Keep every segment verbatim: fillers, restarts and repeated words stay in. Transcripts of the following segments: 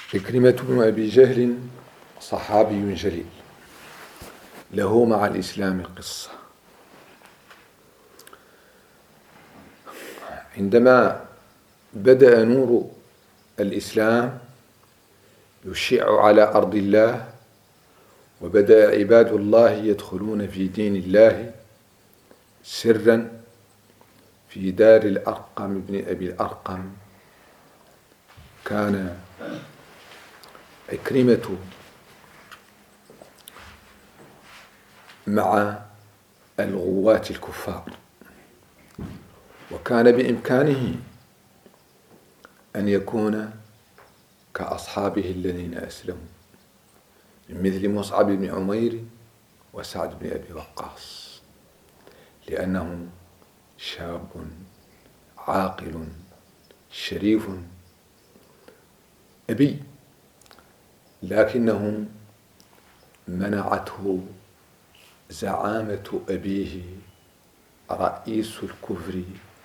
عكرمة بن أبي جهل صحابي جليل، له مع الإسلام قصة. عندما بدأ نور الإسلام يشع على أرض الله، وبدأ عباد الله يدخلون في دين الله سرا في دار الأرقم بن أبي الأرقم، كان عكرمة مع الغواة الكفار، وكان بإمكانه أن يكون كأصحابه الذين أسلموا من مثل مصعب بن عمير وسعد بن أبي وقاص، لأنه شاب عاقل شريف أبي، لكنه منعته زعامة أبيه رئيس الكفر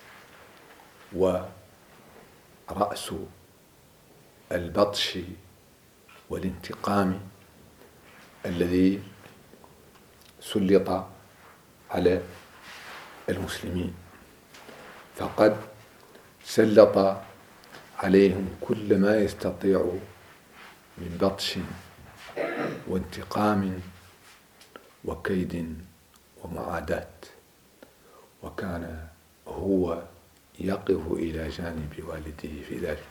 ورأس البطش والانتقام الذي سلط على المسلمين، فقد سلط عليهم كل ما يستطيع من بطش وانتقام وكيد ومعاداة، وكان هو يقف إلى جانب والده في ذلك.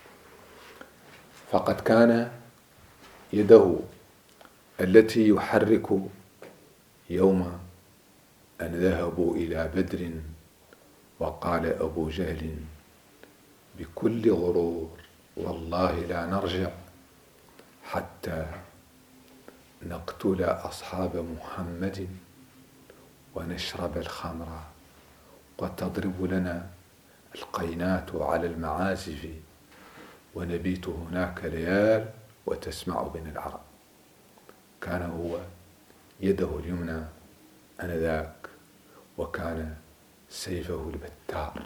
فقد كان يده التي يحرك يوم أن ذهبوا إلى بدر وقال أبو جهل بكل غرور: والله لا نرجع حتى نقتل أصحاب محمد ونشرب الخمر وتضرب لنا القينات على المعازف ونبيت هناك ليال وتسمع بنا العرب. كان هو يده اليمنى آنذاك، وكان سيفه البتار.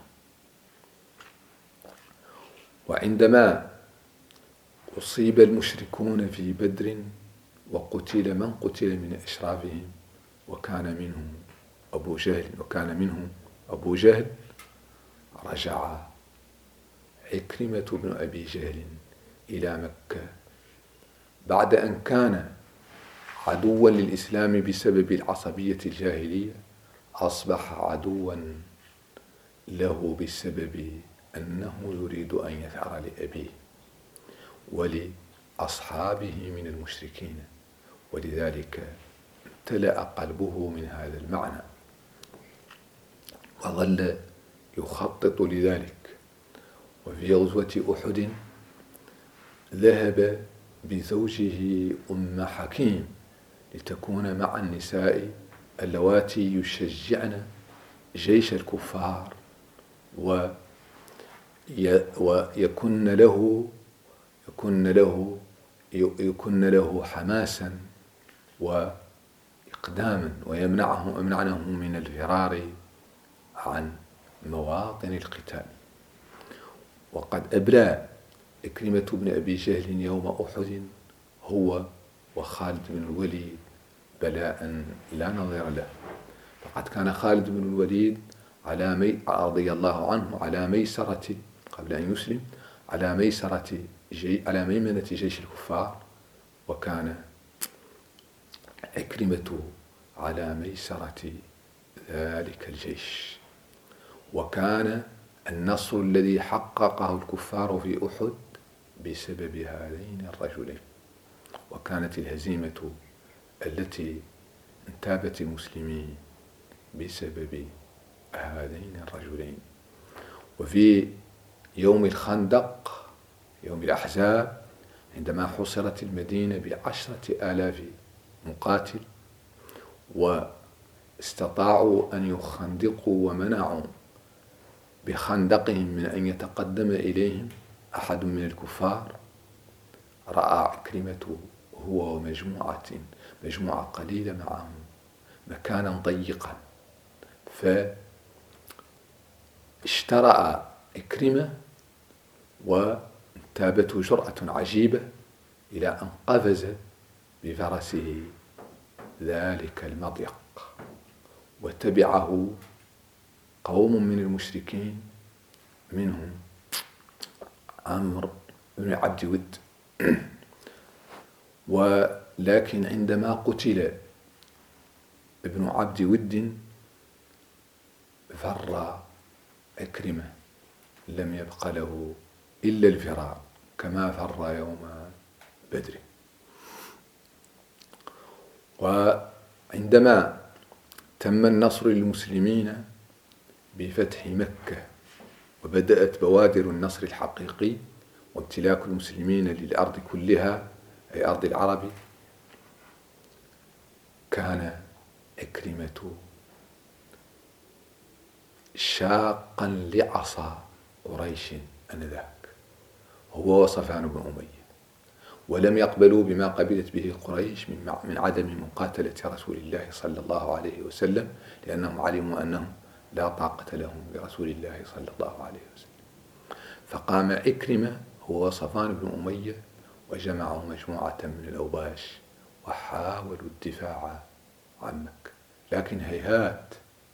وعندما أصيب المشركون في بدر وقتل من قتل من أشرافهم وكان منهم أبو جهل وكان منهم أبو جهل رجع عكرمة بن أبي جهل إلى مكة بعد أن كان عدوا للإسلام بسبب العصبية الجاهلية، أصبح عدوا له بسبب أنه يريد أن يثأر لأبيه ولأصحابه من المشركين، ولذلك امتلأ قلبه من هذا المعنى وظل يخطط لذلك. وفي غزوة أحد ذهب بزوجه أم حكيم لتكون مع النساء اللواتي يشجعن جيش الكفار ويكن له يكن له يكن له حماسا وإقداما، ويمنعه يمنعنه من الفرار عن مواطن القتال. وقد أبلى عكرمة بن أبي جهل يوم أحد هو وخالد بن الوليد بلاء لا نظير له. فقد كان خالد بن الوليد على مي... رضي الله عنه على ميسرة قبل أن يسلم على ميسرة جي... على ميمنة جيش الكفار، وكان عكرمة على ميسرة ذلك الجيش. وكان النصر الذي حققه الكفار في أحد بسبب هذين الرجلين، وكانت الهزيمة التي انتابت المسلمين بسبب هذين الرجلين. وفي يوم الخندق يوم الأحزاب عندما حصرت المدينة بعشرة آلاف مقاتل واستطاعوا أن يخندقوا ومنعوا بخندقهم من أن يتقدم إليهم أحد من الكفار، رأى عكرمة هو ومجموعة مجموعة قليلة معهم مكانا ضيقا، فاشترأ عكرمة تابته جرأة عجيبة إلى أن قفز بفرسه ذلك المضيق، وتبعه قوم من المشركين منهم عمرو بن عبد ود. ولكن عندما قتل ابن عبد ود فر عكرمة، لم يبق له إلا الفرار كما فر يوم بدر. وعندما تم النصر للمسلمين بفتح مكة وبدأت بوادر النصر الحقيقي وامتلاك المسلمين للأرض كلها أي أرض العرب، كان عكرمة شاقا لعصا قريش آنذاك هو وصفوان بن أمية، ولم يقبلوا بما قبلت به قريش من عدم مقاتلة رسول الله صلى الله عليه وسلم، لأنهم علموا أنهم لا طاقة لهم برسول الله صلى الله عليه وسلم. فقام عكرمة هو وصفوان بن أمية وجمعوا مجموعة من الأوباش وحاولوا الدفاع عن مكة، لكن هيهات،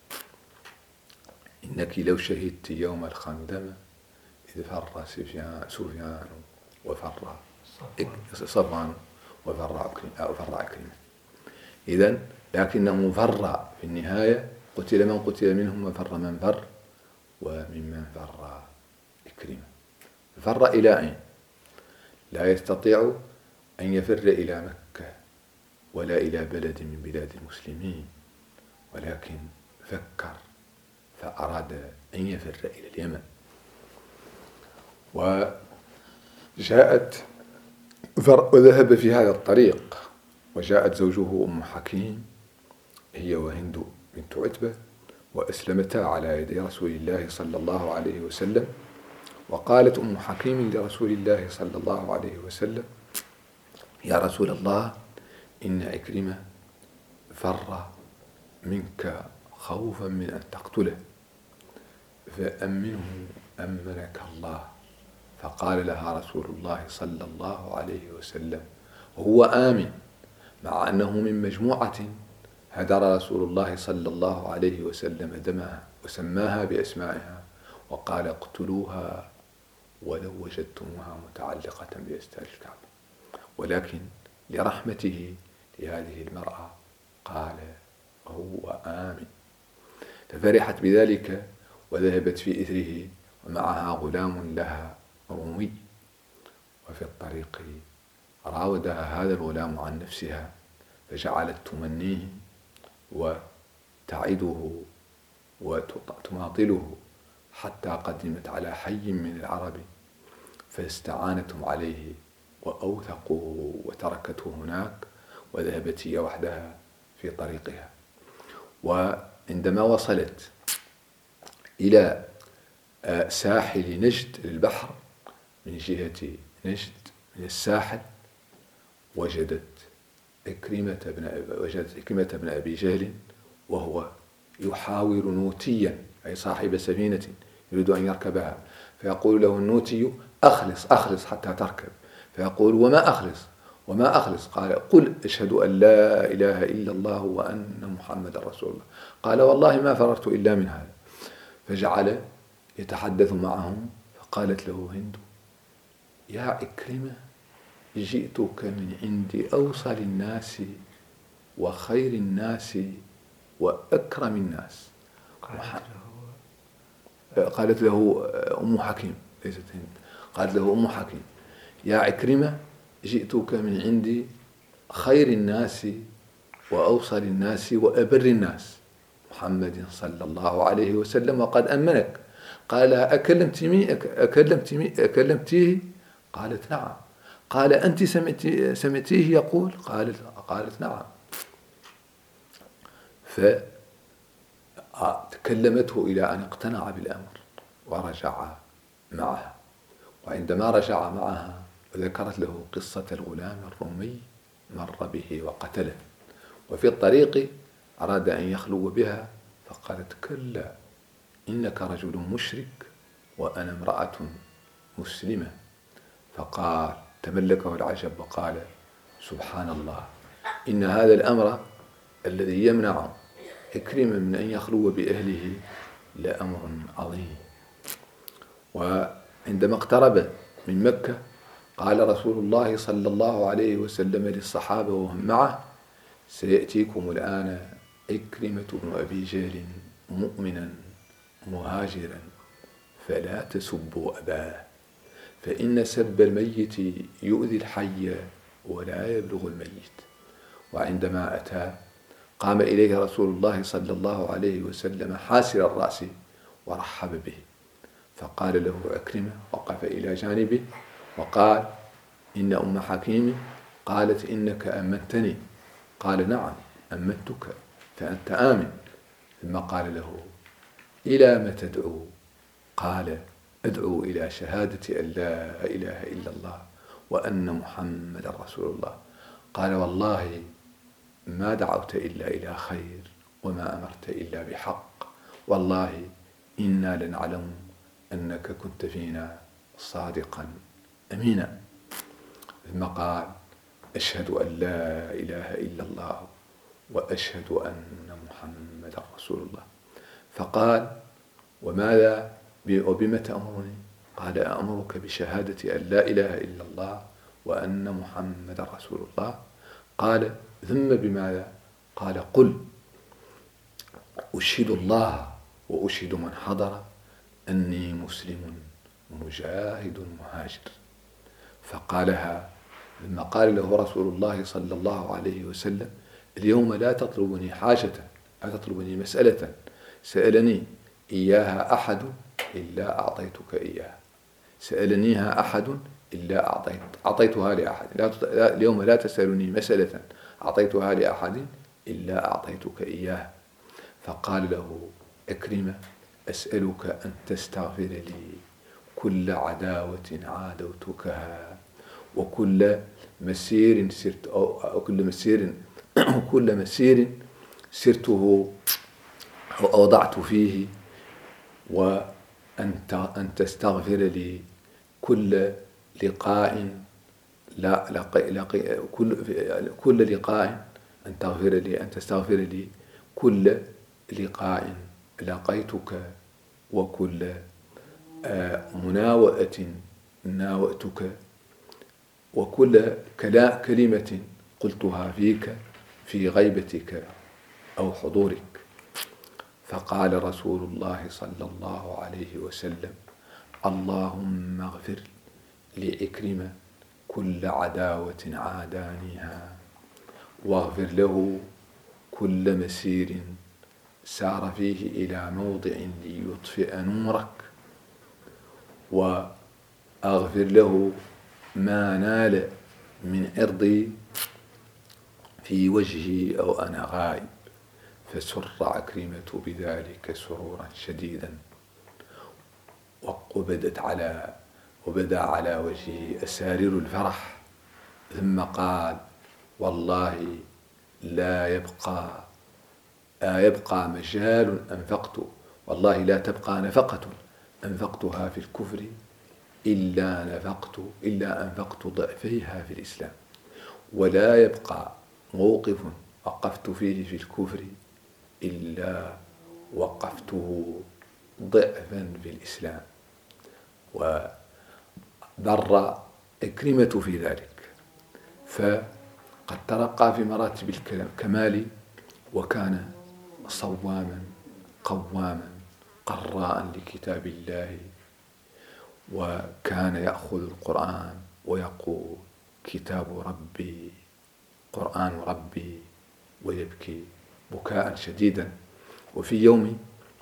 إنك لو شهدت يوم الخندمة إذ فر سفيان وفر صفوان وفر عكرمة. إذن لكنه فر في النهاية، قتل من قتل منهم وفر من فر، وممن فر عكرمة. فر إلى أين؟ لا يستطيع أن يفر إلى مكة ولا إلى بلد من بلاد المسلمين، ولكن فكر فأراد أن يفر إلى اليمن. وجاءت وذهب في هذا الطريق، وجاءت زوجه أم حكيم هي وهند بنت عتبة، وأسلمتا على يدي رسول الله صلى الله عليه وسلم. وقالت أم حكيم لرسول الله صلى الله عليه وسلم: يا رسول الله، إن عكرمة فر منك خوفا من أن تقتله، فأمنه أمنك الله. فقال لها رسول الله صلى الله عليه وسلم هو آمن، مع أنه من مجموعة هدر رسول الله صلى الله عليه وسلم دمها وسماها بأسمائها وقال: اقتلوها ولو وجدتموها متعلقة بأستار الكعبة. ولكن لرحمته لهذه المرأة قال: هو آمن. ففرحت بذلك وذهبت في إثره، ومعها غلام لها رومي. وفي الطريق راودها هذا الغلام عن نفسها، فجعلت تمنيه وتعده وتماطله حتى قدمت على حي من العرب، فاستعانتهم عليه وأوثقوه وتركته هناك، وذهبت هي وحدها في طريقها. وعندما وصلت إلى ساحل نجد للبحر من جهة نجد من الساحل، وجدت عكرمة بن وجدت عكرمة بن أبي جهل وهو يحاور نوتيا أي صاحب سفينة يريد أن يركبها، فيقول له النوتي: أخلص أخلص حتى تركب. فيقول: وما أخلص وما أخلص؟ قال: قل أشهد أن لا إله إلا الله وأن محمد رسول الله. قال: والله ما فررت إلا من هذا. فجعل يتحدث معهم، فقالت له هند: يا عكرمة، جئتك من عند أوصل الناس وخير الناس وأكرم الناس. قالت له أم حكيم، ليست هند، قالت له أم حكيم: يا عكرمة، جئتك من عند خير الناس وأوصل الناس وأبر الناس محمد صلى الله عليه وسلم، وقد أمنك. قال: أكلمتني أكلمتني أكلمتيه؟ قالت: نعم. قال: أنت سمعتي سمعتيه يقول؟ قالت قالت نعم. فتكلمته إلى أن اقتنع بالأمر ورجع معها. وعندما رجع معها ذكرت له قصة الغلام الرومي مر به وقتله، وفي الطريق أراد أن يخلو بها، فقالت: كلا، إنك رجل مشرك وأنا امرأة مسلمة. فقال تملكه العجب وقال سبحان الله، إن هذا الأمر الذي يمنع عكرمة من أن يخلو بأهله لأمر عظيم. وعندما اقترب من مكة قال رسول الله صلى الله عليه وسلم للصحابة وهم معه: سيأتيكم الآن عكرمة بن أبي جهل مؤمنا مهاجرا فلا تسبوا أباه، فإن سب الميت يؤذي الحي ولا يبلغ الميت. وعندما أتى قام إليه رسول الله صلى الله عليه وسلم حاسر الرأس ورحب به، فقال له عكرمة، وقف إلى جانبه وقال: إن أم حكيم قالت إنك أمنتني. قال: نعم أمنتك فأنت آمن. ثم قال له: إلى ما تدعو؟ قال: أدعو إلى شهادة أن لا إله إلا الله وأن محمد رسول الله. قال: والله ما دعوت إلا إلى خير وما أمرت إلا بحق، والله إنا لنعلم أنك كنت فينا صادقا أمينا. ثم قال: أشهد أن لا إله إلا الله وأشهد أن محمد رسول الله. فقال: وماذا وبما تأمرني؟ قال: أأمرك بشهادة أن لا إله إلا الله وأن محمد رسول الله. قال: ثم بماذا؟ قال: قل أشهد الله وأشهد من حضر أني مسلم مجاهد مهاجر. فقالها ثم قال له رسول الله صلى الله عليه وسلم: اليوم لا تطلبني حاجة، لا تطلبني مسألة سألني إياها أحد إلا أعطيتك إياها، سألنيها أحد إلا أعطيت أعطيتها لأحد. لا اليوم لا تسألني مسألة أعطيتها لأحد إلا أعطيتك إياها. فقال له عكرمة: أسألك أن تستغفر لي كل عداوة عادوتكها وكل مسير سرت أو كل مسير كل مسير سرته أو وضعت فيه، وأن أن تستغفر لي كل لقاء لا لقي لقي كل كل لقاء أن تغفر لي أن تستغفر لي كل لقاء لقيتك وكل مناوئة ناوأتك وكل كلمة قلتها فيك في غيبتك أو حضورك. فقال رسول الله صلى الله عليه وسلم: اللهم اغفر لعكرمة كل عداوة عادانيها، واغفر له كل مسير سار فيه إلى موضع ليطفئ نورك، وأغفر له ما نال من عرضي في وجهي أو أنا غائب. فسر عكرمة بذلك سرورا شديدا، وبدت على وبدا على وجهه أسارير الفرح، ثم قال: والله لا يبقى لا يبقى مجال أنفقت والله لا تبقى نفقة أنفقتها في الكفر إلا نفقت إلا أنفقت ضعفيها في الإسلام، ولا يبقى موقف وقفت فيه في الكفر إلا وقفته ضعفا في الإسلام. وضر عكرمة في ذلك، فقد ترقى في مراتب الكمال، وكان صواما قواما قراء لكتاب الله، وكان يأخذ القرآن ويقول: كتاب ربي قرآن ربي، ويبكي بكاء شديدا. وفي يوم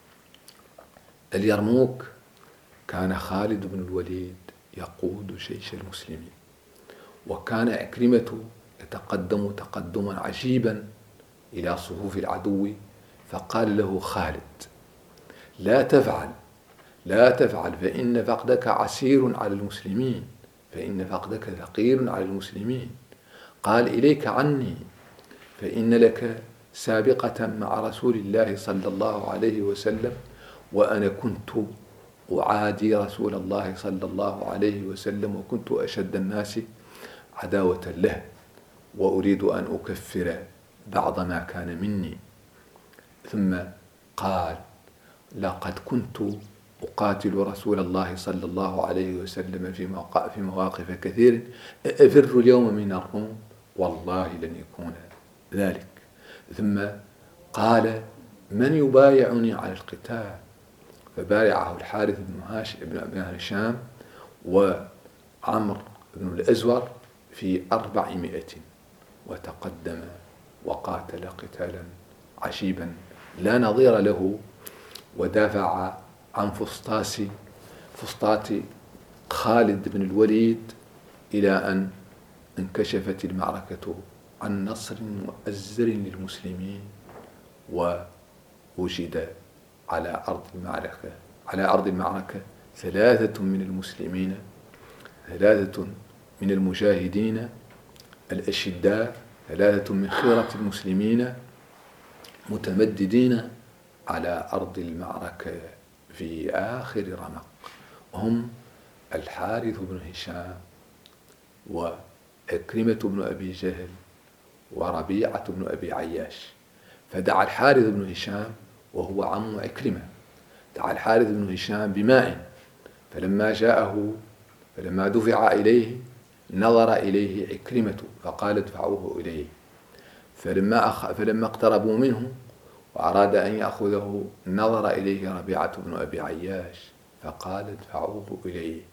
اليرموك كان خالد بن الوليد يقود جيش المسلمين، وكان عكرمة يتقدم تقدما عجيبا إلى صفوف العدو، فقال له خالد: لا تفعل لا تفعل فإن فقدك عسير على المسلمين، فإن فقدك ثقيل على المسلمين. قال: إليك عني، فإن لك سابقة مع رسول الله صلى الله عليه وسلم، وأنا كنت أعادي رسول الله صلى الله عليه وسلم، وكنت أشد الناس عداوة له، وأريد أن أكفر بعض ما كان مني. ثم قال: لقد كنت أقاتل رسول الله صلى الله عليه وسلم في مواقف كثير، أفر اليوم من الروم، والله لن يكون ذلك. ثم قال: من يبايعني على القتال؟ فبايعه الحارث بن هشام وعمر بن الأزور في أربعمائة، وتقدم وقاتل قتالا عشيبا لا نظير له، ودافع عن فسطاس فسطاط خالد بن الوليد إلى أن انكشفت المعركة عن نصر مؤزر للمسلمين، ووجد على أرض المعركة على أرض المعركة ثلاثة من المسلمين، ثلاثة من المجاهدين الأشداء، ثلاثة من خيرة المسلمين متمددين على أرض المعركة في آخر رمق، هم الحارث بن هشام وعكرمة بن أبي جهل وربيعة بن أبي عياش. فدعا الحارث بن هشام وهو عم عكرمة، دعا الحارث بن هشام بماء، فلما جاءه فلما دفع إليه نظر إليه عكرمة فقال: ادفعوه إليه. فلما, أخ... فلما اقتربوا منه وأراد أن يأخذه نظر إليه ربيعة بن أبي عياش فقال: ادفعوه إليه.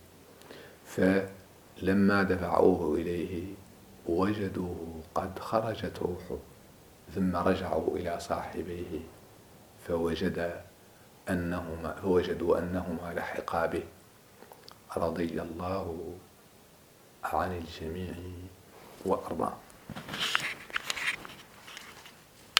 فلما دفعوه إليه وجدوه قد خرجت روحه، ثم رجعوا إلى صاحبيه فوجد أنهما فوجدوا أنهما لحقا به، رضي الله عن الجميع وأرضاه.